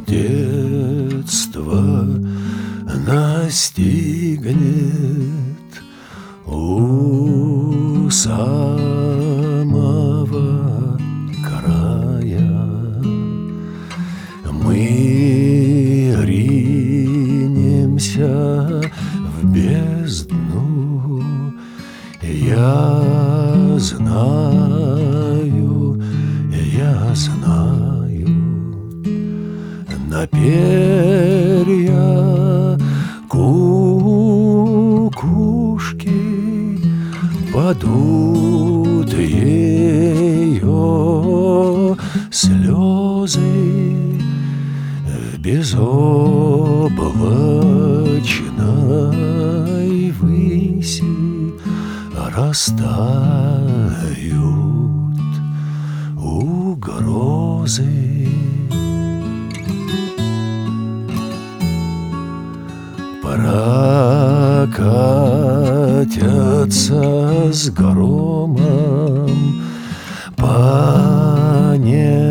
детство настигнет у самого края, мы ринемся в бездну. Я знаю, на перья кукушки падут ее слезы в безоблачной выси растают угрозы. Прокатятся с громом по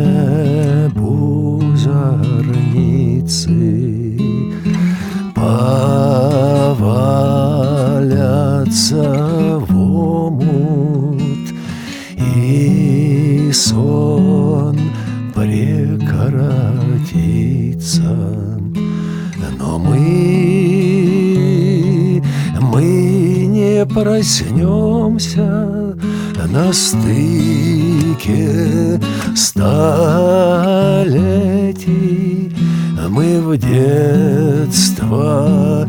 небу зорницы, повалятся в омут, и сон прекратится. Но мы не проснемся на стыке столетий. Мы в детство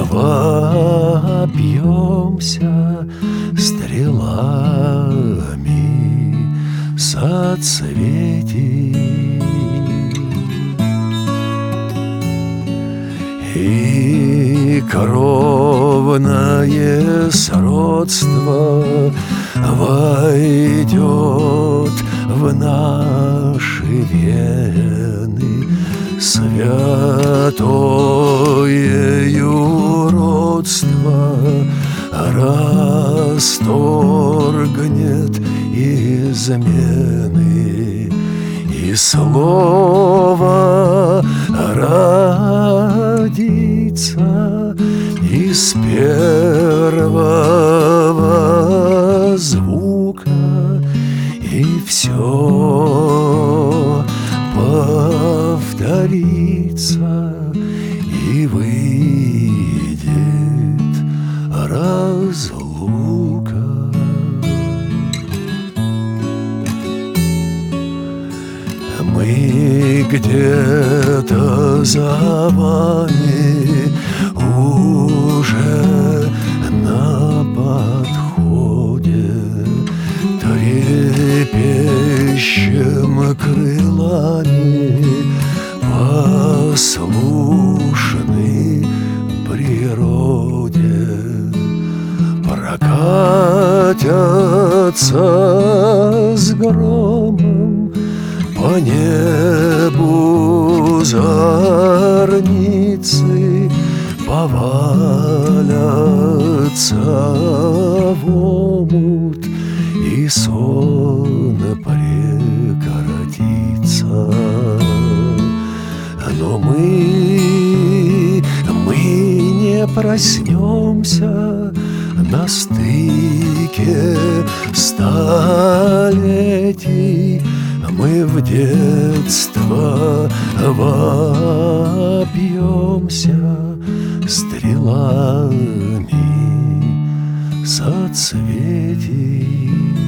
вопьемся стрелами соцветий. И кровное сродство войдет в наши вены, святое юродство расторгнет измены, и слово родится из первого звука, и все повторится, и выйдет разлука. Мы где-то за вами уже на подходе, трепещем крылами, послушны природе. Прокатятся с громом по небу зорницы, повалятся в омут, и сон прекратится. Но мы не проснемся на стыке столетий. Мы в детство вопьемся стрелами соцветий.